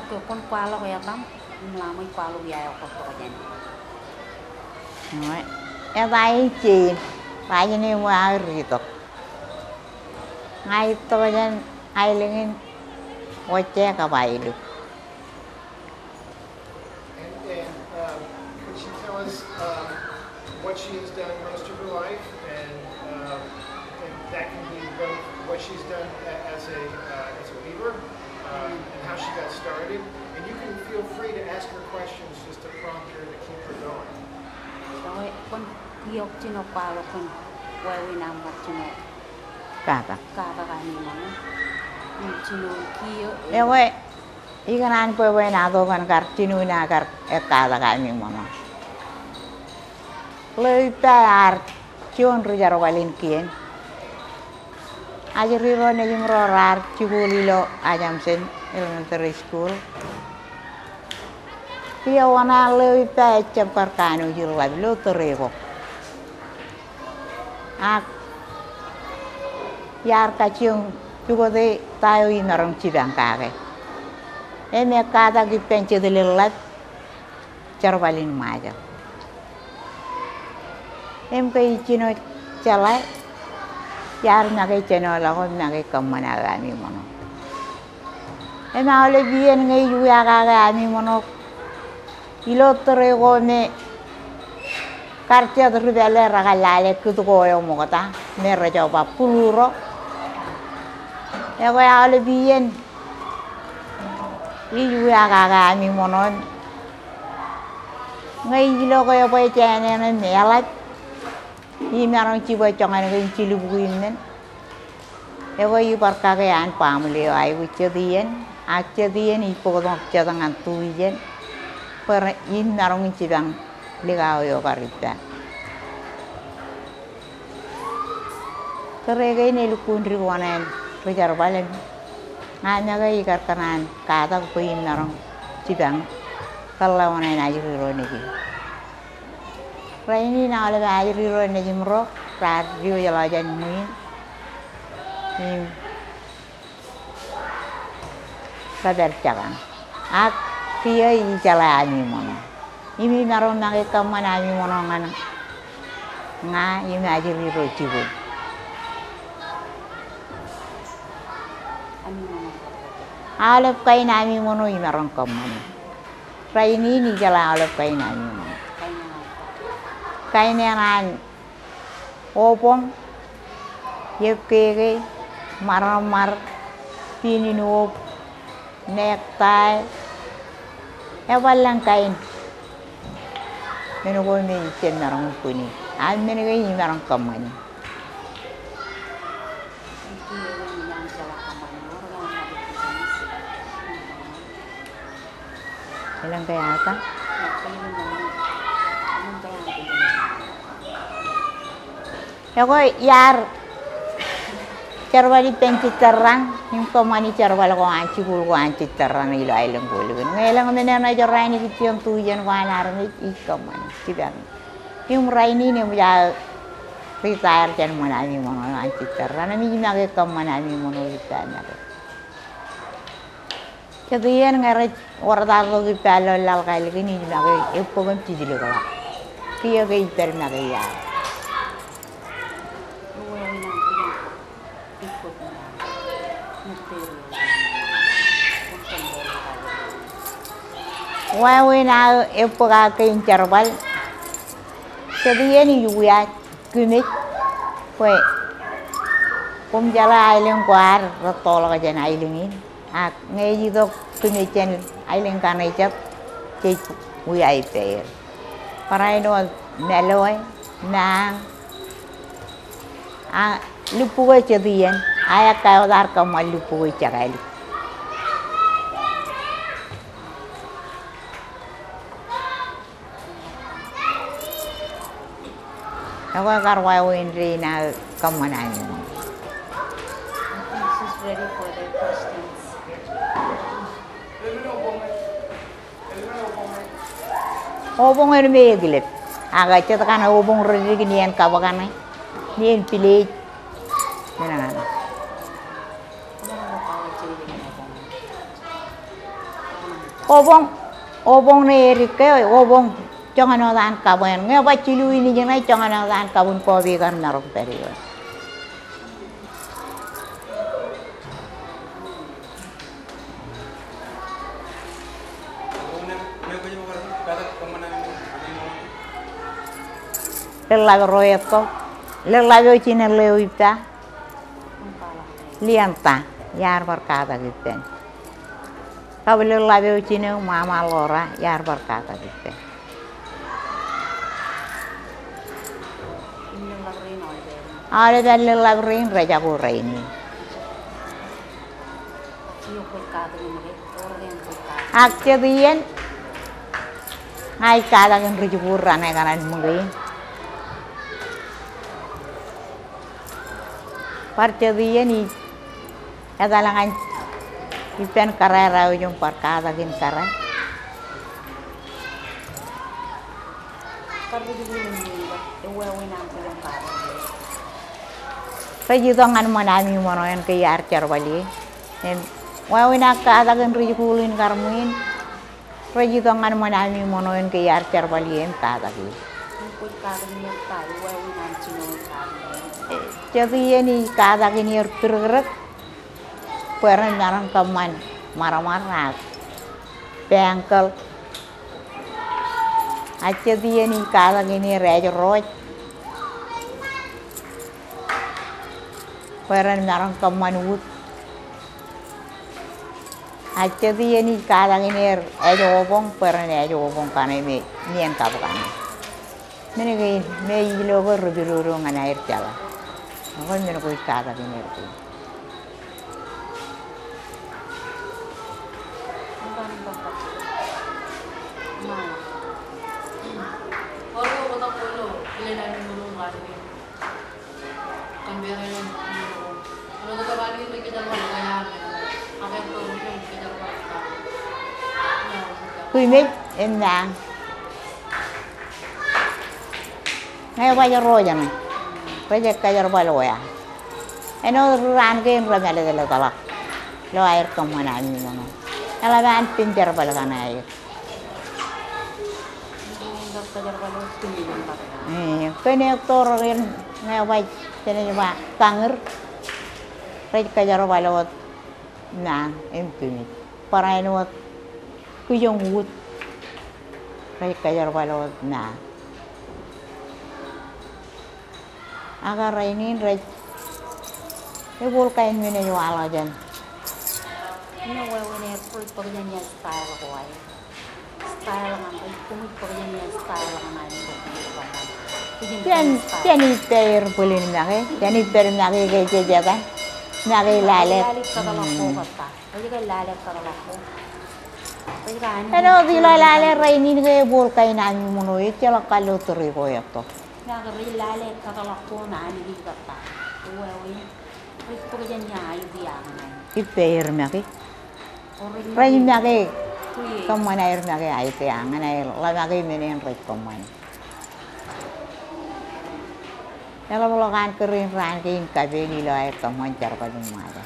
ke kon kualo ya kam melamai kualo ya ko to jan nói em tay chị phải cho nên mua rì tục ngay tôi nên ai lên quay che cả bài được. Could she tell us what she has done most of her life, and that can be both what she's done as a weaver and how she got started. And you can feel free to ask her questions just to prompt her to keep her going. rồi con yok chino kualo kon wewe na mat chino Cả ka ni mana chino kio em ơi ikan an pewe na to kan kar chinu na kar ekada kami mama lei par chion ru jaro walin kien aja riro ne jumro rar chigulilo ajam sen elementary school dia wana lei pa cham kar kanu jiro lo terego ak yar ka chiong juga de tayo inarang chidang kage eme kata ki penche de lelat charbalin maja em kai chino chalai yar na kai chino la ko na kai kamana ga mi mono em ale bien ngai yu ya ga mi mono ilo terego me kartia de rubele ragalale kutu ko yo mogata me rejo pa puluro ya ko ale bien iyu ya ga mi monon ngai lo ko yo boy chane ne mela i marang chi boy chongan ngai chi lu buinen e ko yu par ka ga an pamle ai wu chedien a chedien i po do chedangan tuien per in marang chi bang lega yo karita kerega ini lu kundri wanen rejar balen hanya ga ikar kanan kata ko in narong cibang kalau wanen aja riro niki raini na ole aja riro niki mro radio jalajan muin nim sadar cakan ak kia i jalani mono imi narong nage kamana mi mono ngana nga imi aja riro cibu alap kai nami mono imarang kamani raini ni jala alap kai nami mono kai nenan opong yepkege maramar pininu nektai ewalang kain menu ko mi chen narang puni an menu ga imarang kamani ilang kaya ata ya ko yar charwali penci terang nim komani charwala ko anci gul ko anci terang ilo ailang gul ngelang menena jorani kitiam tujan wanar ni ikomani tibang nim raini ne ya retire jan manami mono anci terang mi jimage komani mono itana kemudian ngaret warda lo di palo lal kali ini juga epo kan ciji lo kala kia ke iper na ke ya wawe na epo ka ke incharbal kemudian juga kunik kue jala ailing kuar rotol ka jan ailingin ak ngay dok kuni chen ailing kanai chap che wi ai per parai no meloi na a lupu ga chedian aya ka dar ka mal lupu ga chagali awa karwa win ri na kamanani she's ready for their questions. Obong er meglet aga chat kana obong rigi nien kabagana nien pilih menangan obong na erike obong jangan orang kabun ngapa cilu ini jangan jangan orang kabun kopi kan narok period lelaga royetto lelaga cina lewipta lianta yar berkata gitu kalau lelaga cina mama lora yar berkata gitu ada dan lelaga ring raja ini akce dian ngai kada kan rijupuran ai kanan mungkin parcedian ni adalangan ipen karera ujung parkada gin kara Rejitongan manami monoyan ke archer bali en wawina kada gin rijulin karmuin rejitongan manami monoyan ke archer bali en kada gi jadi ini kada gini tergerak pernah narang kaman marah-marah bengkel aja dia ini kada gini raja roy pernah narang kaman wud aja dia ini kada gini raja obong pernah raja obong karena ini nian kabukan ini gini ini logo rubiruru ngan air jalan aku mina koi kada gini erti Kuimit endang ngay wajar roja nih Raja kajar balo ya, eno ran ke yang ramai le talak, lo air kemana ni mana, kalau kan pinjar balo kan air. Kene aktor yang ngawai jadi cuma kanger, raja kajar balo na empuni, para eno kujung wud, raja kajar balo na. Agar ini rej, bol kain mana jual aja. Ini wawene kulit pekerjaannya style kuai, style ngambil kumit pekerjaannya style ngambil. Tian iter boleh nake, tian iter nake kayak jaga kan, nake lalet. Lalet kalau aku kata, jadi kan lalet kalau aku. Pero di lalet ini kayak bol kain anu monoid, celak kalau terigu ya toh. Nagari lalet kalau aku nani di kata, wawi, kulit pekerjaannya itu yang mana? Iter nake, rain nake, kemana air nake itu yang mana air, lah nake mana yang rej kemana? Kalau kan kering ranking kabeli lo air kemana cara pada mana?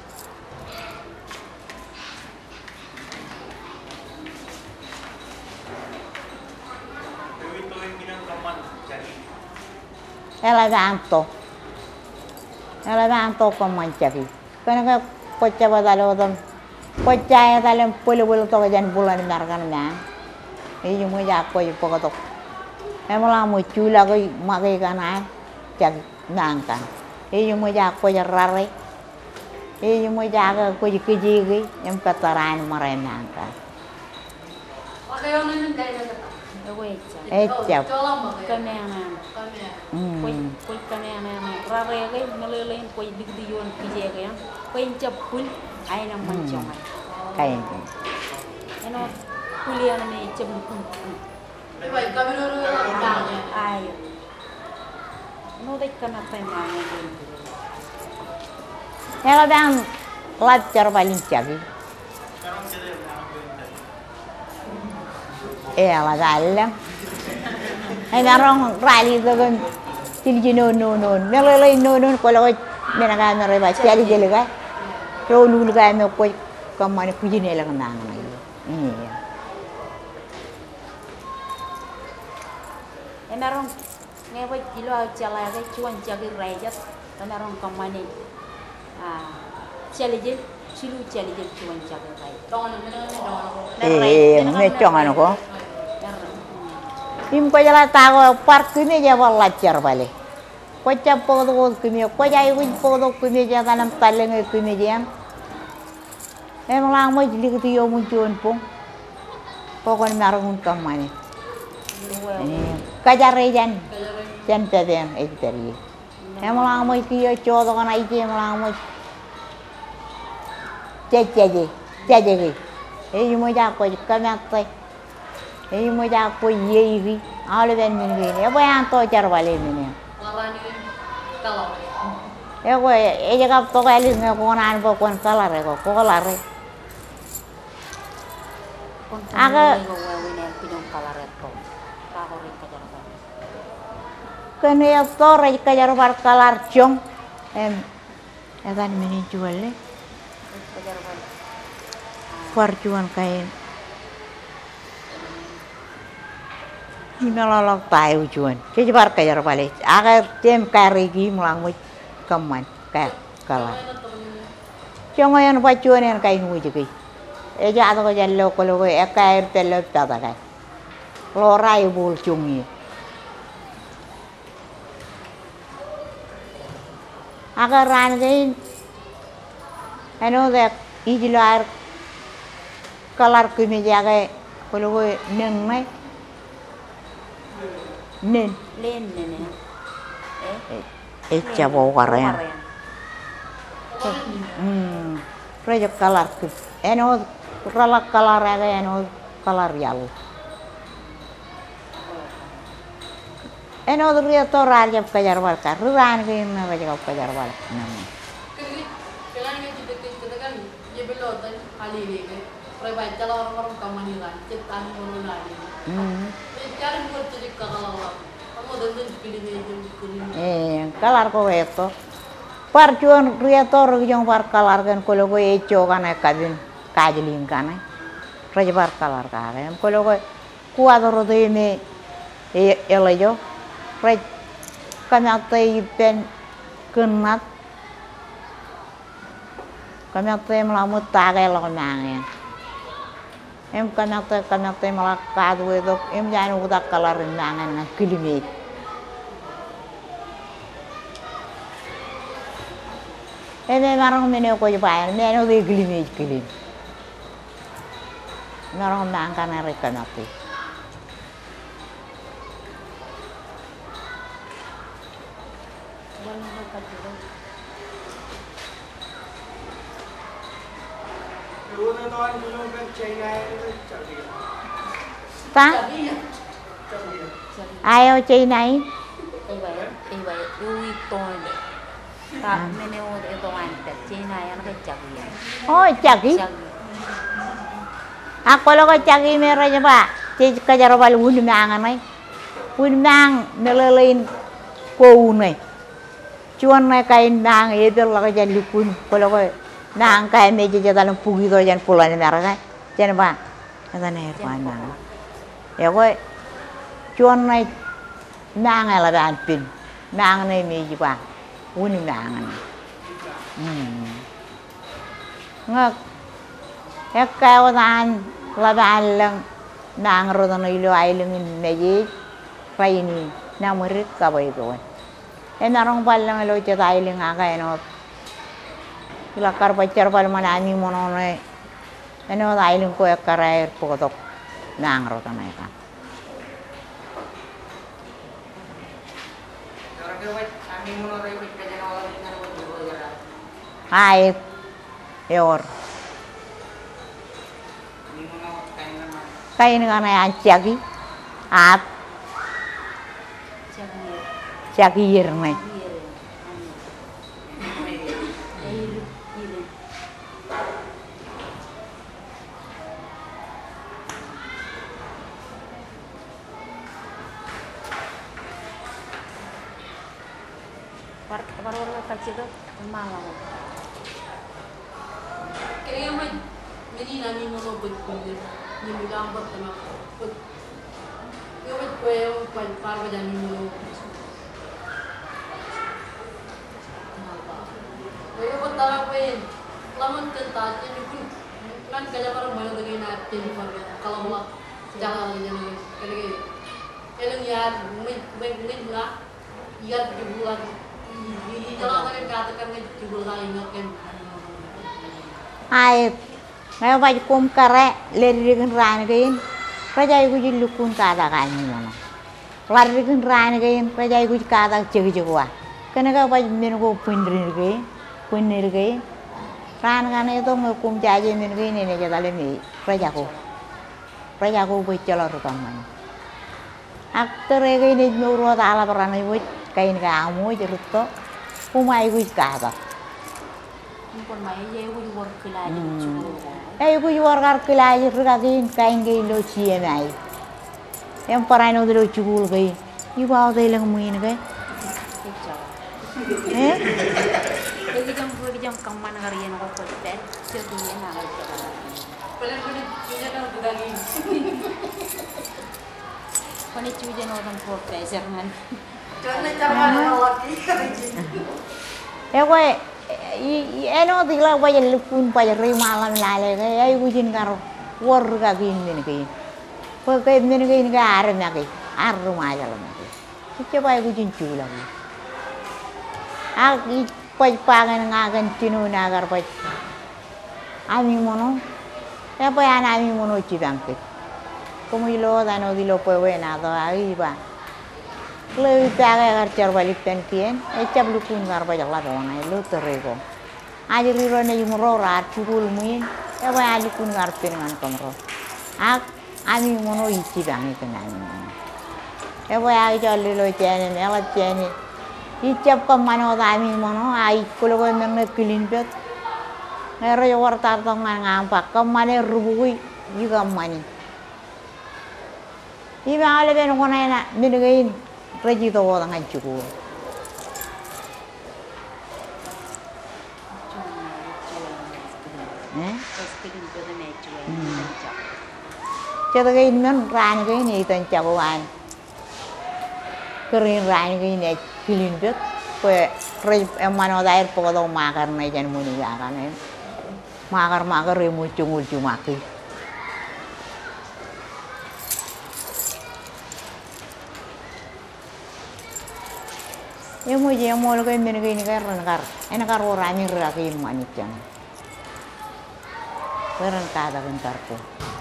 Eleganto kemana cari? Karena kocak badalo tu, kocak dalam puluh tu kajian bulan mereka ni, ini cuma jak kau pokok tu. Emang mau cula kau makai kanan, jak nangkan. Ini cuma jak kau rare, ini cuma jak kau kerja yang kataran marai nangkan. Ecap. Kenangan. Koi kenangan. Rare ke, ngelelain koi digdiyon kerja ke yang, koi cepul, air yang mencongan. Kain. Eno kuliah ni cepul. Baik, kami dulu tanya. Ayo. No dek kenapa emangnya gitu. Kalau bang lajar paling cabi. Lah dalam. Narong rally tu kan, cilji non, ngelelai non kalau menakan mereka cari je lega, kalau lu lega me koi kamane kuji ni lega nang nang. Iya. Enarong ngewe kilo cala ke cuan jagi rejat enarong kamane chalije cilu chalije cuan jagi rejat Me chongan ko. Im ko jala tago park ni je wala char bale. Ko cha podo kini ko jai win podo kini je tanam taleng kini je. Em lang mo jili kiti yo muncun pung. Pokon narung kamane. Kajare jan peden ekiteri. Em lang mo ki yo chodo kana ije em lang mo. Cheche. Ei mo ja ko kamate. Ei mo ja ko yeiri. Ale ben min ge. E boyan to char wale min. Ego e jaga to kali nge ko nan bo kon kala re ko la re. Aga kene ya to re kajar bar kalar chong edan mini jual le perjuan kain Himalaya tahu juan kejar kajar balik aga tem kari gi mulang kaman kalar chong ayan pacuan yang kain wujud eja atau jallo kalau ekair telep tata kai lorai bul cungi agar ran gain eno dek ijilar kalar kimi jaga kalau neng mai nen cabo karen Raja kalar eno ralak kalar aga eno kalar yalu eno dria to raja kajar wal kar ran ke na raja kajar wal nam kelan ini kita kan ye belo tan ali ni pre baca orang kamanilan ciptaan ngono lagi cari buat jadi kalau kamu dan pilih kalar ko eto parjuan ria to rujung par kalar kan kolo ko echo kan kabin kajlin kan raja par kalar kan kolo ko kuadro de me elejo raj kanatai pen kenat kanatai melamut tagai lo nang em kanatai malak kadu itu em jangan udah kalar nangan nang kilimit Eme marang mene ko bayan mene o de gilim marang mangka na rekanati ta ayo China Oh, cagi. Ako lo ko cagi meron niya ba? Kajar bal wun mangan ay. Wun mang melelain ko unay. Cuan na kain mang edel la ko jan lipun. Ko lo ko nang kay medyo dalam pugi do jan pulan meron ay. Jan ba? Ata na er pan mang. Ya ko cuan na mang ala ban pin. Mang na medyo ba? Wun mangan. Ngak kau tan laban lang nang rodan ilo ailingin meji paini namurit kabay doon enarong palang ilo chat ailing aga eno ilakar pacar pal manani monone eno ailing ko ekarair pokotok nang rodan eka Hai Eor kain ngana yang cagi at cagir nih Baru kecil tuh malam. menina mi mono pagkulir, ni mi gambar tama pag yung pwede para dyan mi mono. Kaya ko tara pa yun, laman kanta, kan kaya parang mana lagi natin kalau wala jangan lagi jangan lagi kalau ya mungkin nggak ya jubulan di jalan kan katakan jubulan ingat kan ai ngai vaj kum kare lerigin ran gain rajai gu jilukun kada kan ni mana larigin ran gain rajai gu kada jegwa kana ga vaj min go punir gain ran kan itu ngukum jaje min gini ne jadale mi rajaku bocor kamane aktor gini nuru ala perana ibu kain kamu jerutto umai gu kada Impon mai ye wu wor kelai cukup. gu war kelai ragin kain ge lo cie mai yang parano lo cugul ge iba de lang muin ge Pergi jam kaman harian ko peten, jadi ya nak kerja. paling cuci kan udah lagi Pani cuci orang profesor kan. karena cara mana lagi gue eno tigla gue jadi pun pada malam lale ge gu jin karo war ga gin min ge pakai min ge ga ar na ge ar rumah jalan ge coba gu jin cula ge aki pai pangan ngagan tinu nagar pai ami mono apa ya ami mono cibangke como ilo dano dilo puewe na do ai ba le taga garchar balik pen kien ecap lukun gar ba jala do na lo terego aji riro ne yumro rat chugul muin apa ya lukun gar pen man komro ak ami mono ichi bangi kenani apa ya jali lo chene ne ala chene icap kemana kami mono ai kalau kau nak kilin bet ngero yo wartar tongan ngampak kemana rubui juga mani iba ale ben kona na mingain reji to wala ngajuku Sekian tu dah macam Cho cái men ran cái ni tan chawan kering ran cái ni kilin bet kue emano daer podo makar na jan muni kan makar remu cungul cumaki emo je mo lo ke men ke ni kar enak ora ni ra ke manicang Keren kada bentar ko.